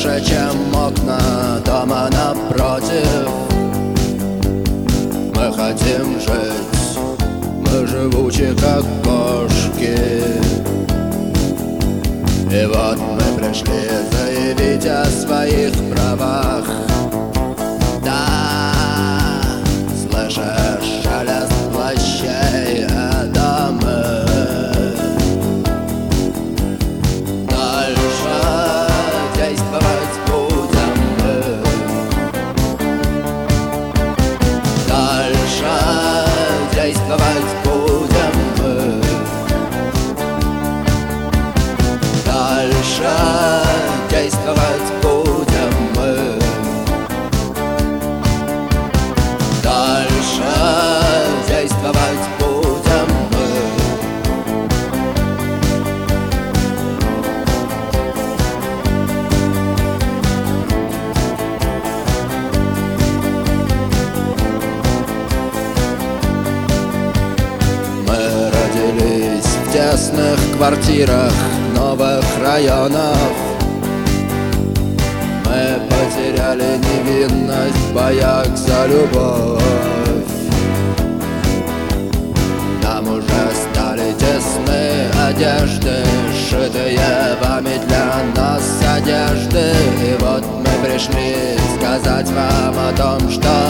выше, чем окна дома напротив. Мы хотим жить, мы живучи, как кошки. И вот мы пришли заявить о своих правах. Да, слышишь шелест плащей, это мы. Дальше действовать будем мы. Дальше действовать будем мы. Дальше действовать будем мы. Дальше действовать будем мы. Мы родились в тесных квартирах новых районов. Мы потеряли невинность в боях за любовь. Нам уже стали тесны одежды, сшитые вами для нас одежды. И вот мы пришли сказать вам о том, что